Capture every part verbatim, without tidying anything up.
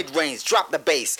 mid-range, drop the bass.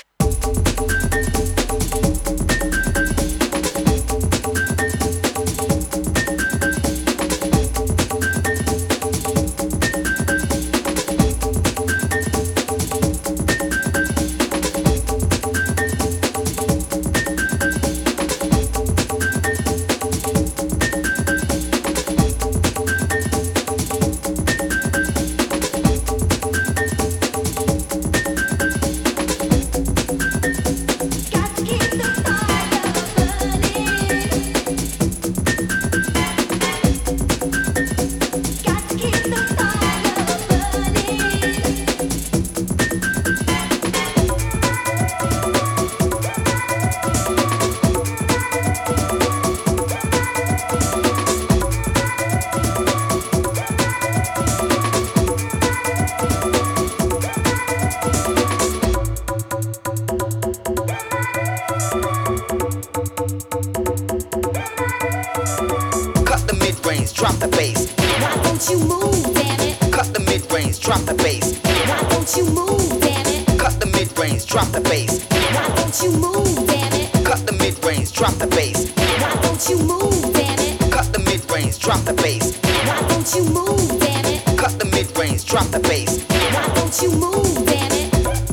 Drop the bass. Why don't you move, damn it? Cut the mid-range, drop the bass. Why don't you move, damn it? Cut the mid-range, drop the bass. Why don't you move, damn it? Cut the mid-range, drop the bass. Why don't you move, damn it? Cut the mid-range, drop the bass. Why don't you move, damn it? Cut the mid-range, drop the bass. Why don't you move, damn it?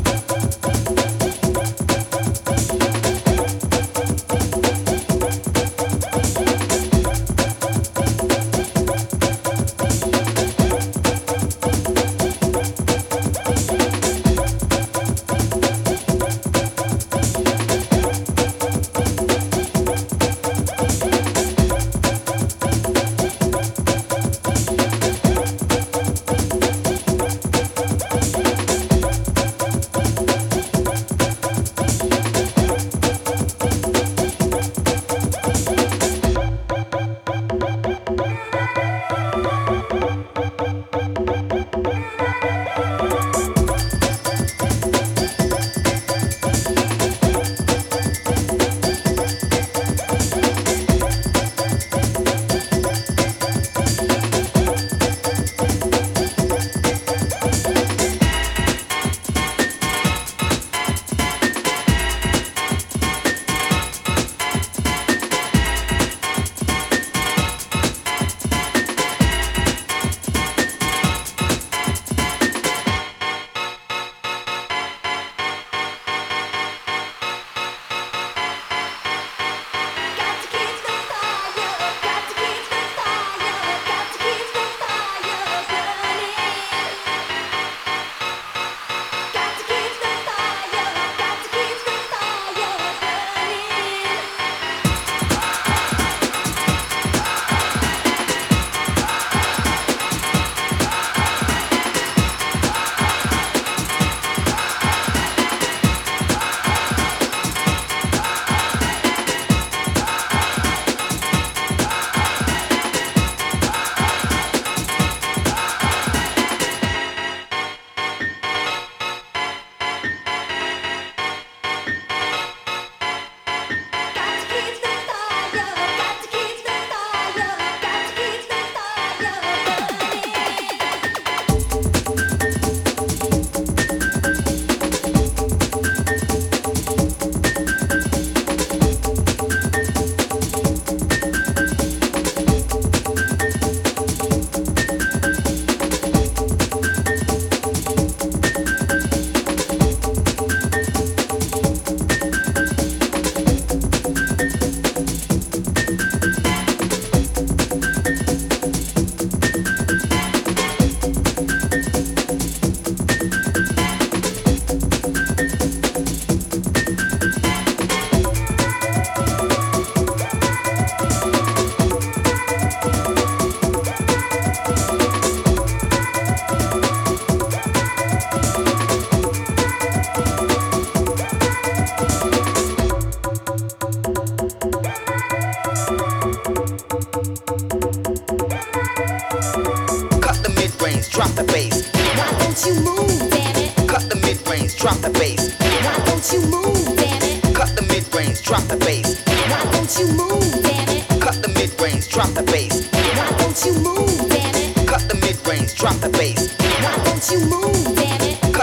drop the bass. Why don't you move, damn it? Cut the mid-range, drop the bass. Why don't you move, damn it? Cut the mid-range, drop the bass. Why don't you move, damn it? Cut the mid-range, drop the bass. Why don't you move, damn it? Cut the mid-range, drop the bass. Why don't you move, damn it? Cut the mid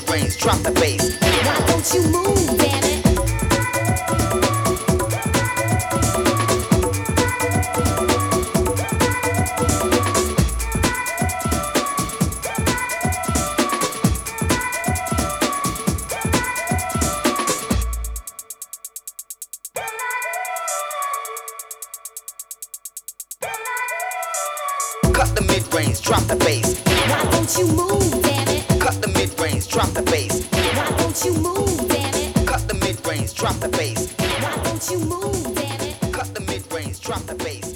mid-range, drop the bass. Why don't you move, damn it? Cut the mid-range, drop the bass. Why don't you move, damn it? Cut the mid-range, drop the bass. Why don't you move, damn it? Cut the mid-range, drop the bass. Why don't you move, damn it? Cut the mid-range, drop the bass.